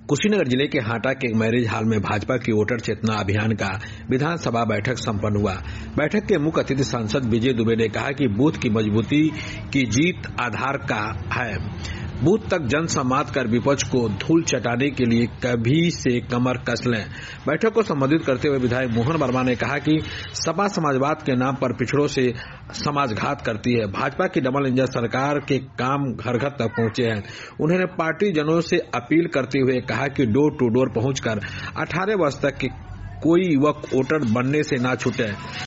कुशीनगर जिले के हाटा के एक मैरिज हॉल में भाजपा की वोटर चेतना अभियान का विधानसभा बैठक संपन्न हुआ। बैठक के मुख्य अतिथि सांसद विजय दुबे ने कहा कि बूथ की मजबूती की जीत आधार का है। बूथ तक जन संवाद कर विपक्ष को धूल चटाने के लिए कभी से कमर कस लें। बैठक को संबोधित करते हुए विधायक मोहन वर्मा ने कहा कि सपा समाजवाद के नाम पर पिछड़ों से समाजघात करती है। भाजपा की डबल इंजन सरकार के काम घर घर तक पहुंचे हैं। उन्होंने पार्टी जनों से अपील करते हुए कहा कि डोर टू डोर पहुंचकर 18 वर्ष तक के कोई युवक वोटर बनने से ना छूटे।